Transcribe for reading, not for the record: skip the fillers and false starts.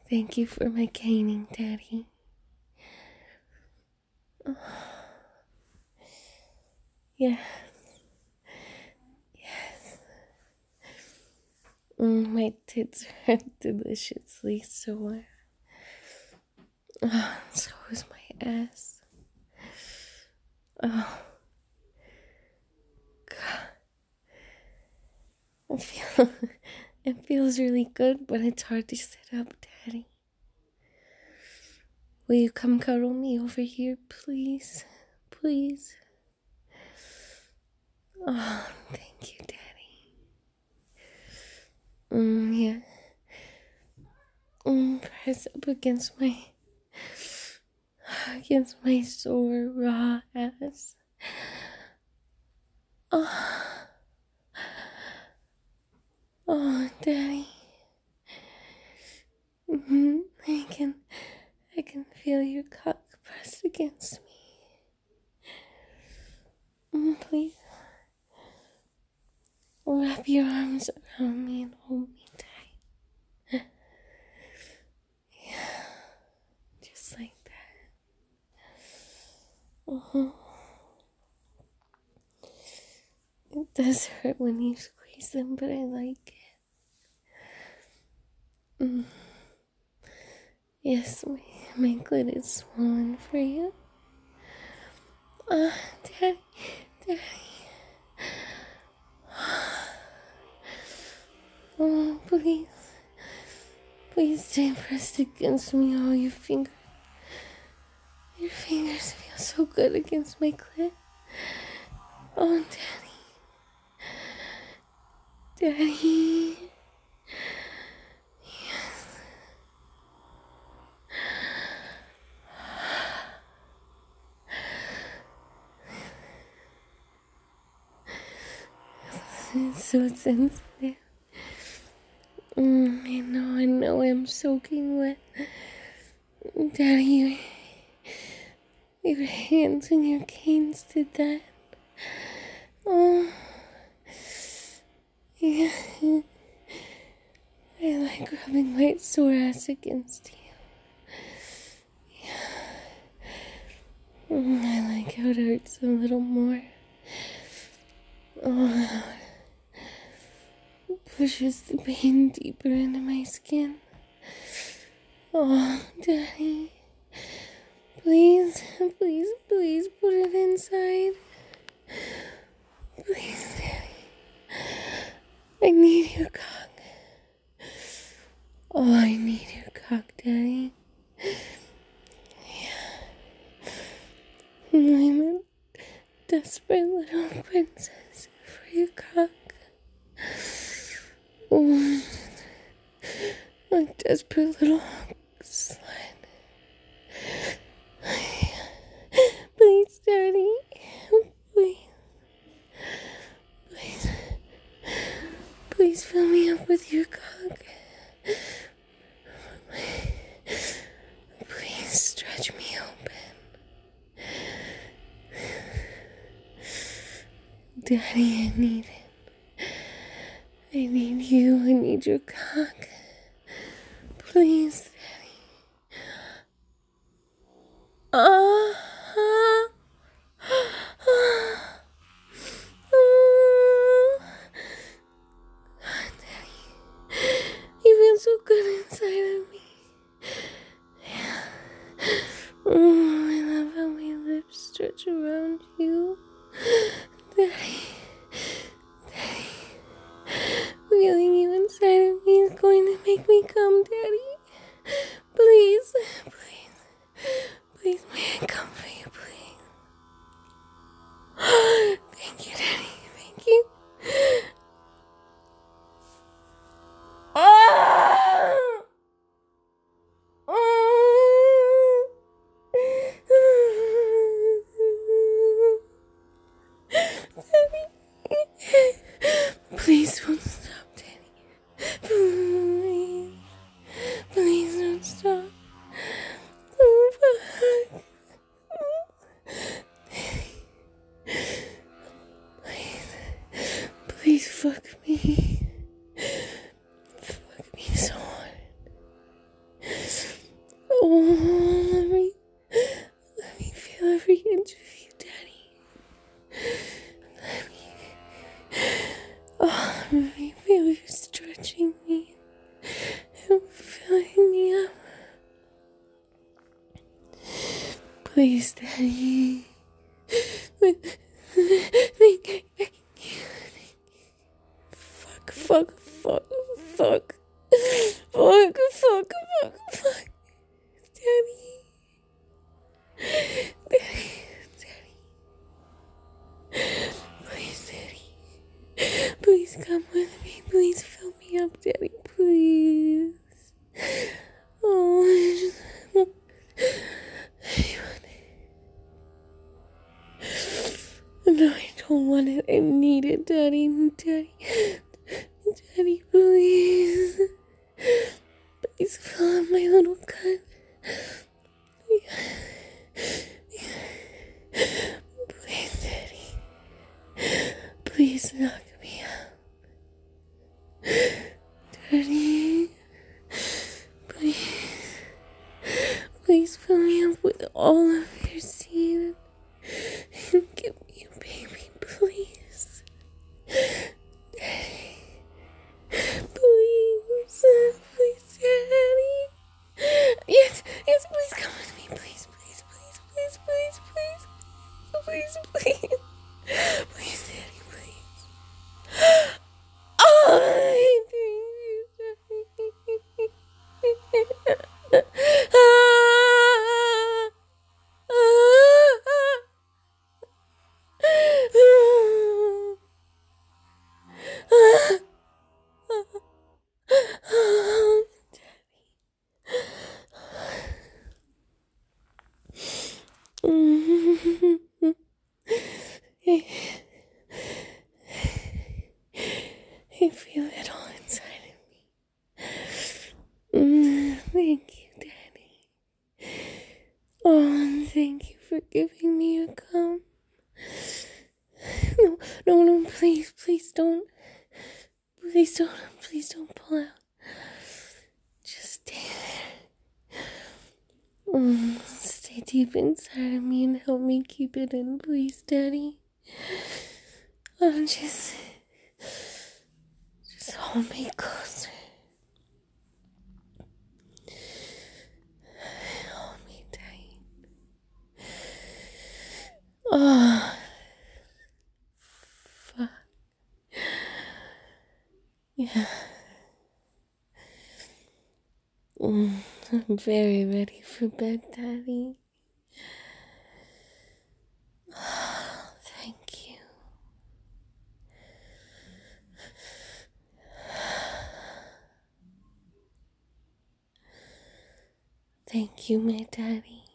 Thank you for my caning, Daddy. Oh, yes. Yes. My tits are deliciously sore. Oh, so is my ass. Oh, God. It feels really good, but it's hard to sit up, Daddy. Will you come cuddle me over here, please? Please? Oh, thank you, Daddy. Yeah. Press up against my sore, raw ass. Oh, oh, Daddy. I can feel your cock pressed against me. Please, wrap your arms around me and hold me tight. Yeah, just like that. It does hurt when you squeeze them, but I like it. Yes, my clit is swollen for you. Daddy, Daddy. Oh, please stay pressed against me. Oh, your fingers feel so good against my clit. Oh, Daddy. Yes. It's so sensitive. I know I'm soaking wet. Daddy, your hands and your canes did that. Oh, yeah. I like rubbing my sore ass against you. Yeah. I like how it hurts a little more. Oh, it pushes the pain deeper into my skin. Oh, Daddy. Please put it inside. Please, Daddy. I need your cock. Oh, I need your cock, Daddy. Yeah. I'm a desperate little princess for your cock. Oh, a desperate little slut. Please, Daddy. Please. Please. Please fill me up with your cock. Please stretch me open. Daddy, I need it. I need you. I need your cock. Please, Daddy. Daddy, you feel so good inside of me. I love how my lips stretch around you. Daddy, feeling you inside of me is going to make me come, Daddy. you're stretching me and filling me up. Please, Daddy. Thank you. Fuck. Daddy. Please, Daddy. Please come with me. Please fill me up, Daddy. Please. Oh, no, I don't want it. I need it, Daddy. Daddy, please. Please fill up my little cut. Please, Daddy. Please knock me out. Daddy. Please fill me up with all of your seed. And give me a baby, please. Daddy. Please, Daddy. Yes, please come with me. Please. Please, Daddy, please. Oh, I feel it all inside of me. Thank you, Daddy. Oh, thank you for giving me a cum. No, please don't. Please don't pull out. Just stay there. Stay deep inside of me and help me keep it in, please, Daddy. Just hold me closer. Hold me tight. Oh, fuck. Yeah. I'm very ready for bed, Daddy. Oh, thank you. Thank you, my Daddy.